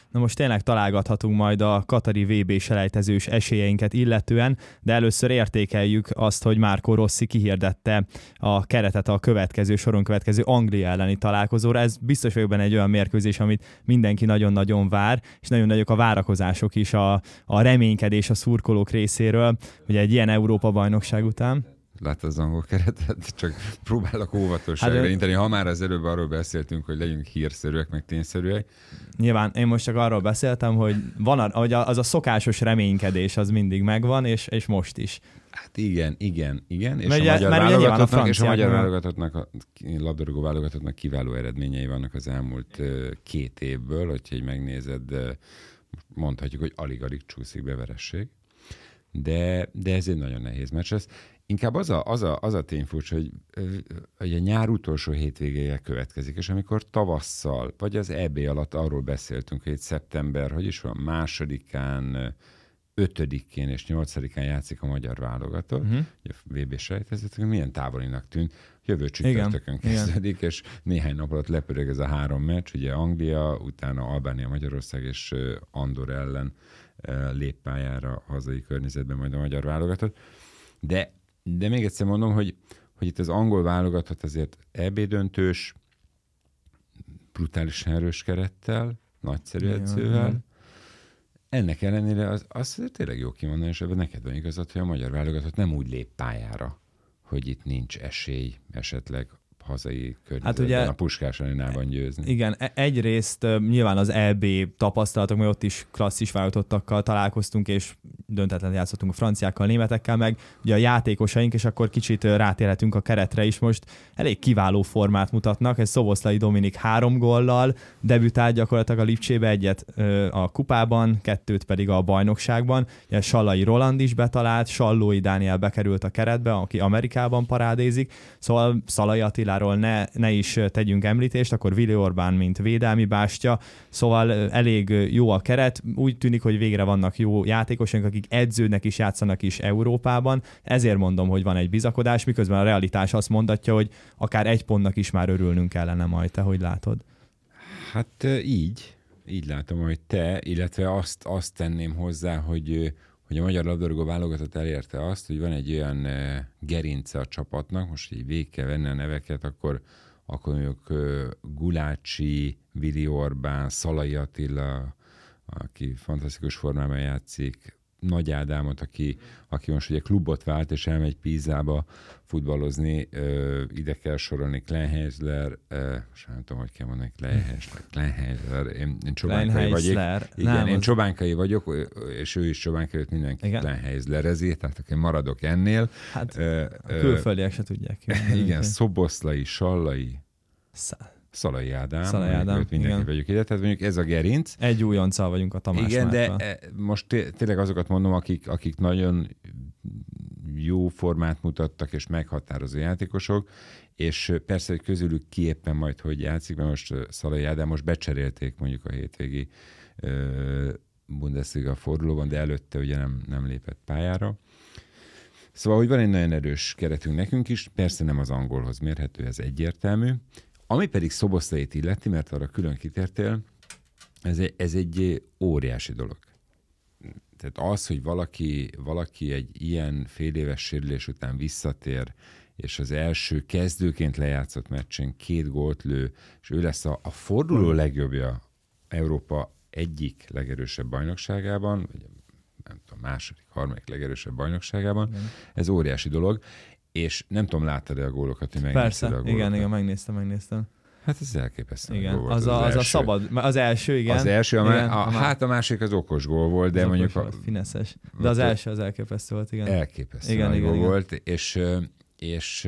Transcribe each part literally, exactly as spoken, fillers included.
Na most tényleg találgathatunk majd a katari vé bé selejtezős esélyeinket illetően, de először értékeljük azt, hogy Marco Rossi kihirdette a keretet a következő soron következő Anglia elleni találkozóra. Ez biztos vagyok benne egy olyan mérkőzés, amit mindenki nagyon-nagyon vár, és nagyon nagyok a várakozások is, a, a reménykedés a szurkolók részéről, hogy egy ilyen Európa-bajnokság után. Látod az angol keretet? Csak próbálok óvatosságra hát, inteni. Ha már az előbb arról beszéltünk, hogy legyünk hírszerűek, meg tényszerűek. Nyilván én most csak arról beszéltem, hogy van, hogy az a szokásos reménykedés az mindig megvan, és, és most is. Hát igen, igen, igen. És mert a magyar válogatottnak, és a magyar meg... válogatottnak, a labdarúgó válogatottnak kiváló eredményei vannak az elmúlt két évből, hogyha így megnézed, mondhatjuk, hogy alig-alig csúszik be veresség. De, de ez egy nagyon nehéz meccs lesz. Inkább az a, az a, az a tény furcsa, hogy, hogy a nyár utolsó hétvégéje következik, és amikor tavasszal, vagy az é bé alatt arról beszéltünk, hogy egy szeptember, hogy is van, másodikán, ötödikén és nyolcadikán játszik a magyar válogatott, uh-huh. a vé bé selejtezőtől, milyen távolinak tűnt, jövő csütörtökön kezdődik, igen. És néhány nap alatt lepörög ez a három meccs, ugye Anglia, utána Albánia, Magyarország és Andorra ellen lép pályára hazai környezetben majd a magyar válogatott. De De még egyszer mondom, hogy, hogy itt az angol válogatott azért é bé döntős, brutálisan erős kerettel, nagyszerű ja, edzővel. ja. Ennek ellenére az, az azért tényleg jó kimondani, és ebben neked van igazad, hogy a magyar válogatott nem úgy lép pályára, hogy itt nincs esély esetleg hazai környezetben, hát ugye, a Puskás Arénában győzni. Igen, egyrészt nyilván az é bé tapasztalatok, mert ott is klasszis válogatottakkal találkoztunk, és döntetlen játszottunk a franciákkal, németekkel, meg ugye a játékosaink, és akkor kicsit rátérhetünk a keretre is most. Elég kiváló formát mutatnak, ez Szoboszlai Dominik három góllal debütált gyakorlatilag a Lipcsébe, egyet a kupában, kettőt pedig a bajnokságban. Ugye Sallai Roland is betalált, Sallói Dániel bekerült a keretbe, aki Amerikában parádézik, szóval Szalai Attiláról ne, ne is tegyünk említést, akkor Vili Orbán, mint védelmi bástya, szóval elég jó a keret, úgy tűnik, hogy végre vannak jó játékosok, akik edződnek is, játszanak is Európában, ezért mondom, hogy van egy bizakodás, miközben a realitás azt mondatja, hogy akár egy pontnak is már örülnünk kellene majd, te hogy látod? Hát így, így látom, hogy te, illetve azt, azt tenném hozzá, hogy, hogy a magyar labdarúgó válogatott elérte azt, hogy van egy olyan gerince a csapatnak, most így végig kell venni a neveket, akkor, akkor mondjuk Gulácsi, Vili Orbán, Szalai Attila, aki fantasztikus formában játszik, Nagy Ádámot, aki, aki most ugye klubot vált, és elmegy Pízába futballozni, ö, ide kell sorolni Kleinheisler, most nem tudom, hogy kell mondani, Kleinheisler, Kleinheisler, én, én csobánkai vagyok. Igen, nem, én az... csobánkai vagyok, és ő is csobánkai, mindenki Kleinheislerezi, tehát akkor én maradok ennél. Hát ö, a külföldiek se tudják. Igen, Szoboszlai, Sallai, Szá... Szalai Ádám, Szalai Ádám, mindenki igen. Vagyok ide, tehát mondjuk ez a gerinc. Egy újonccal vagyunk a Tamás igen, Márkkal. De most tényleg azokat mondom, akik, akik nagyon jó formát mutattak, és meghatározó játékosok, és persze, hogy közülük ki éppen majd, hogy játszik, mert most Szalai Ádám most becserélték mondjuk a hétvégi uh, Bundesliga fordulóban, de előtte ugye nem, nem lépett pályára. Szóval, hogy van egy nagyon erős keretünk nekünk is, persze nem az angolhoz mérhető, ez egyértelmű. Ami pedig Szoboszlait illeti, mert arra külön kitértél, ez egy, ez egy óriási dolog. Tehát az, hogy valaki, valaki egy ilyen fél éves sérülés után visszatér, és az első kezdőként lejátszott meccsen két gólt lő, és ő lesz a, a forduló legjobbja Európa egyik legerősebb bajnokságában, vagy nem tudom, második, harmadik legerősebb bajnokságában, igen. Ez óriási dolog. És nem tudom, láttad-e a gólokat, hogy megnézted Persze, a gólokat? igen, igen, megnéztem, megnéztem. Hát ez elképesztő. Igen, gól volt, az, a, az, az a szabad, az első, igen. Az első, a, igen, a, a, hát a másik az okos gól volt, de az mondjuk... Volt, a, fineszes. De az első az elképesztő volt, igen. Elképesztő igen, igen, gól igen. volt, és, és,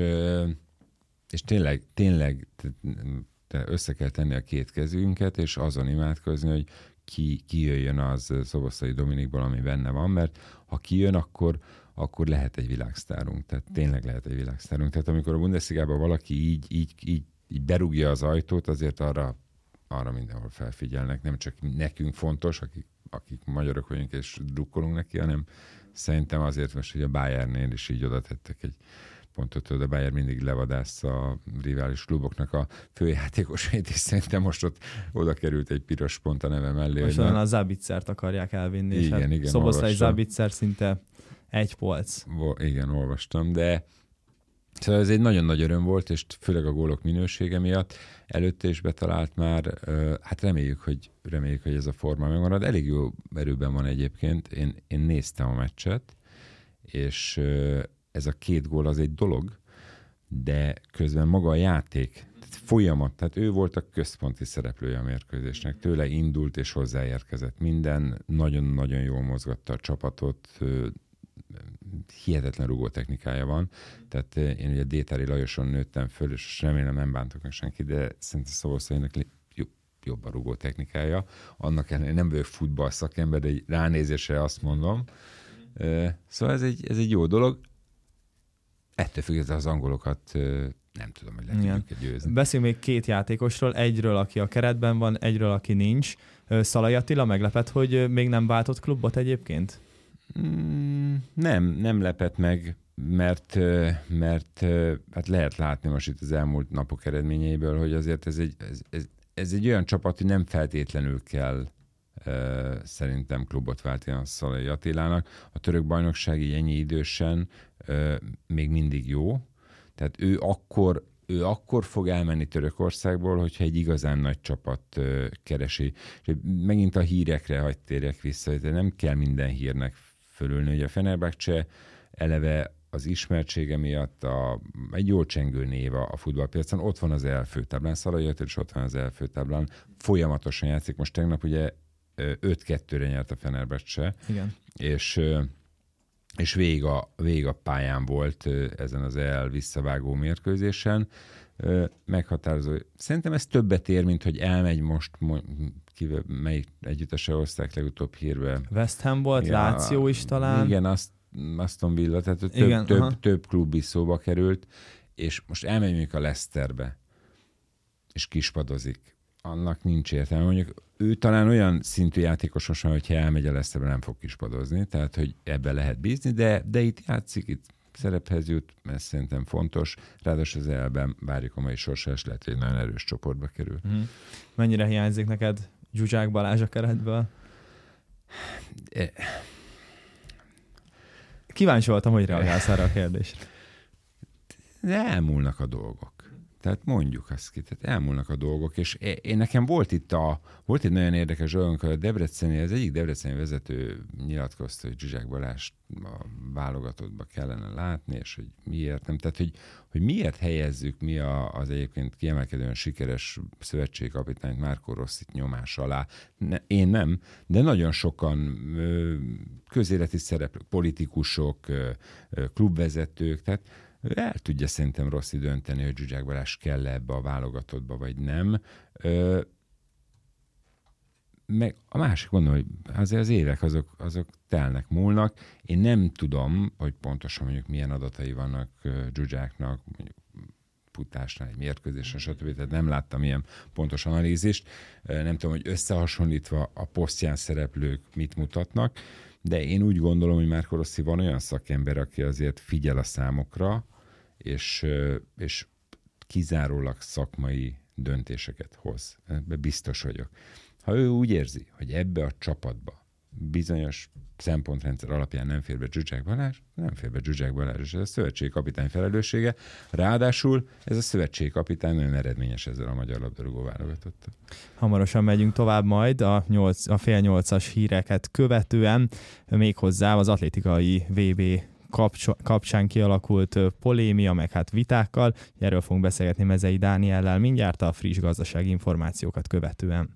és tényleg, tényleg össze kell tenni a két kezünket, és azon imádkozni, hogy ki, ki jöjjön az Szoboszlai Dominikból, ami benne van, mert ha kijön, akkor akkor lehet egy világsztárunk. Tehát tényleg lehet egy világsztárunk. Tehát amikor a Bundesligában valaki így, így, így, így berúgja az ajtót, azért arra, arra mindenhol felfigyelnek. Nem csak nekünk fontos, akik, akik magyarok vagyunk és drukkolunk neki, hanem szerintem azért most, hogy a Bayernnél is így oda tettek egy pont ott a Bayern mindig levadász a rivális kluboknak a főjátékosait, és szerintem most ott oda került egy piros pont a neve mellé. Most onnan a Zabitzert akarják elvinni, igen, és hát igen, Szoboszlai Zabitzer szinte egy polc. Igen, olvastam, de szóval ez egy nagyon nagy öröm volt, és főleg a gólok minősége miatt előtte is betalált már, hát reméljük, hogy, reméljük, hogy ez a forma megmarad. Elég jó erőben van egyébként, én, én néztem a meccset, és ez a két gól az egy dolog, de közben maga a játék, folyamat, tehát ő volt a központi szereplője a mérkőzésnek, tőle indult és hozzáérkezett minden, nagyon-nagyon jól mozgatta a csapatot, hihetetlen rugó technikája van, tehát én ugye Détári Lajoson nőttem föl, és remélem nem bántok meg senki, de szerintem Szoboszlainak jobb a rugó technikája. Annak ellenére nem vagyok futball szakember, de egy ránézésre azt mondom. Szóval ez egy, ez egy jó dolog. Ettől függetlenül az angolokat nem tudom, hogy le tudjuk győzni. Beszéljünk még két játékosról, egyről, aki a keretben van, egyről, aki nincs. Szalai Attila meglepett, hogy még nem váltott klubot egyébként? Mm, nem, nem lepett meg, mert, mert hát lehet látni most itt az elmúlt napok eredményeiből, hogy azért ez egy, ez, ez, ez egy olyan csapat, hogy nem feltétlenül kell uh, szerintem klubot váltani a Szalai Attilának. A török bajnokság így ennyi idősen uh, még mindig jó. Tehát ő akkor, ő akkor fog elmenni Törökországból, hogyha egy igazán nagy csapat uh, keresi. És megint a hírekre hagy térjek vissza, de nem kell minden hírnek fölülni, hogy a Fenerbahce eleve az ismertsége miatt a, egy jól csengő név a futballpiacon, ott van az elfőtáblán, Szalai Attila is ott van az elfőtáblán, folyamatosan játszik. Most tegnap ugye öt kettőre nyert a Fenerbahce, igen. és, és végig, a, végig a pályán volt ezen az el visszavágó mérkőzésen. Meghatározó. Szerintem ez többet ér, mint hogy elmegy most, kivel, melyik együttese hozták legutóbb hírbe. West Ham volt, ja, Láció is talán. Igen, azt Aston Villa, tehát több, igen, több, több klub is szóba került, és most elmegyünk a Leicesterbe, és kispadozik. Annak nincs értelme. Mondjuk ő talán olyan szintű játékos most már, hogyha elmegy a Leicesterbe, nem fog kispadozni, tehát hogy ebbe lehet bízni, de, de itt játszik, itt szerephez jut, ez szerintem fontos. Ráadásul az elben várjuk a mai sorsás, lehet, hogy egy nagyon erős csoportba kerül. Hmm. Mennyire hiányzik neked Zsuzsák Balázs a keretből? E- Kíváncsi voltam, hogy reagálsz erre a kérdésre. De elmúlnak a dolgok. Tehát mondjuk azt ki, tehát elmúlnak a dolgok, és én nekem volt itt a, volt egy nagyon érdekes dolog, amikor a Debreceni, az egyik debreceni vezető nyilatkozta, hogy Zsuzsák Balást a válogatottba kellene látni, és hogy miért nem. Tehát, hogy, hogy miért helyezzük mi a, az egyébként kiemelkedően sikeres szövetségkapitányt Marco Rossit nyomás alá. Ne, én nem, de nagyon sokan ö, közéleti szereplők, politikusok, ö, ö, klubvezetők, tehát el tudja szerintem Rossi dönteni, hogy Zsuzsák Balázs kell ebbe a válogatottba, vagy nem. Ö, meg a másik mondom, hogy azért az évek azok, azok telnek, múlnak. Én nem tudom, hogy pontosan mondjuk milyen adatai vannak Zsuzsáknak, mondjuk futásnál, egy mérkőzésen, stb. Tehát nem láttam ilyen pontos analízist. Nem tudom, hogy összehasonlítva a posztján szereplők mit mutatnak, de én úgy gondolom, hogy Marco Rossi van olyan szakember, aki azért figyel a számokra, és, és kizárólag szakmai döntéseket hoz. Ebben biztos vagyok. Ha ő úgy érzi, hogy ebbe a csapatba bizonyos szempontrendszer alapján nem fér be Zsuzsák Balázs, nem fér be Zsuzsák Balázs, és ez a szövetségkapitány felelőssége. Ráadásul ez a szövetségkapitány nagyon eredményes ezzel a magyar labdarúgó válogatottal. Hamarosan megyünk tovább majd a, nyolc, a fél nyolcas híreket követően, méghozzá az atlétikai vé bé kapcsán kialakult polémia, meg hát vitákkal. Erről fogunk beszélgetni Mezei Dániellel mindjárt a friss gazdasági információkat követően.